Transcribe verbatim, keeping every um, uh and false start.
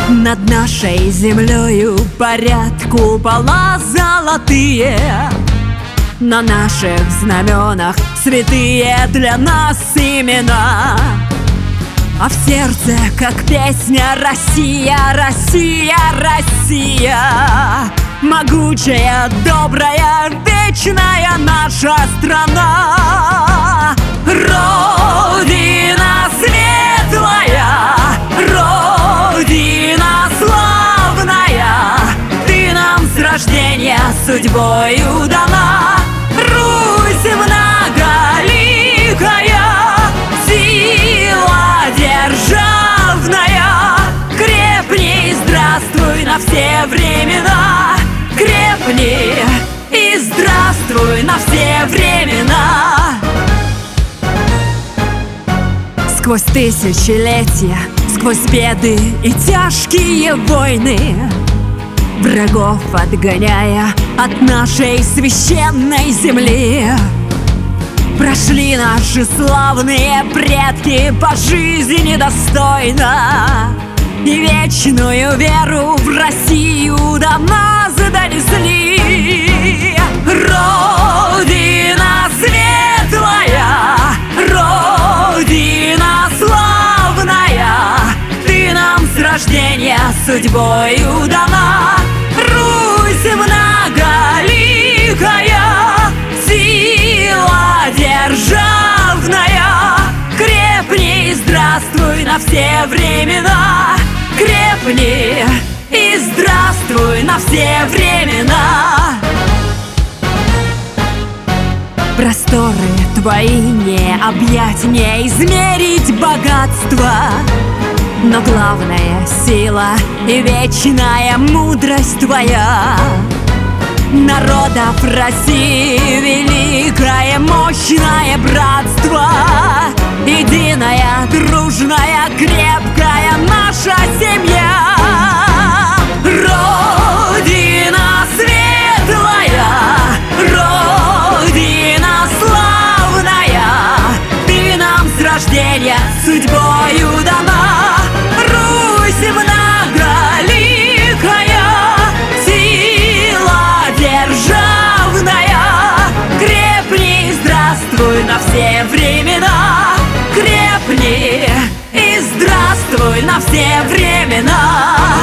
Над нашей землею парят купола золотые, на наших знаменах святые для нас имена. А в сердце, как песня, Россия, Россия, Россия, могучая, добрая, вечная наша страна. Родина светлая, Родина славная, ты нам с рождения судьбою дана. Русь многоликая, сила державная, крепни и здравствуй на все времена. Крепни и здравствуй на все времена. Сквозь тысячелетия, сквозь беды и тяжкие войны, врагов отгоняя от нашей священной земли, прошли наши славные предки по жизни достойно, и вечную веру в Россию до нас донесли. Родина светлая, Родина славная, ты нам с рождения судьбою дана. Русь многоликая, сила державная, крепни и здравствуй на все времена. Крепни и здравствуй на все времена. Просторы твои не объять, не измерить богатство, но главная сила и вечная мудрость твоя. Народов России великое, мощное братство, единая, дружная, крепкая наша семья. Родина светлая, Родина славная, ты нам с рождения судьбою дана. Русь многоликая, сила державная, крепни и здравствуй на все времена. Крепни и здравствуй на все времена.